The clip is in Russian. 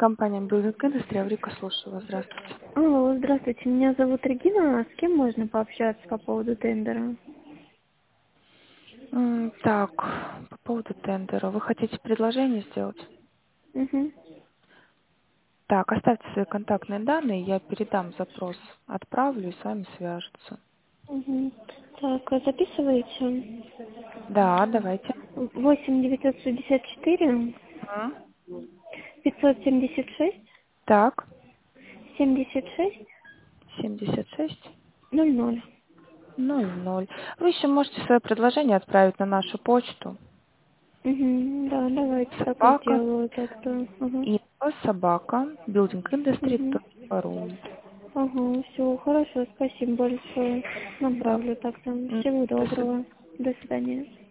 Компания Building Industry, Аврика, слушаю вас. Здравствуйте. Алло, здравствуйте, меня зовут Регина. С кем можно пообщаться по поводу тендера? Так, по поводу тендера. Вы хотите предложение сделать? Угу. Так, оставьте свои контактные данные, я передам запрос, отправлю и с вами свяжутся. Угу. Так, записываете? Да, давайте. 8 964 Мгм. 576 Так, 76 76 00. 00. Вы еще можете свое предложение отправить на нашу почту. Угу. Да, давайте так и Собака, сделаю тогда. Ага. info, собака, Угу. buildingindustry.ru. Ага, все, хорошо, спасибо большое. Да. Направлю тогда. М, Всего до свидания. доброго. До свидания.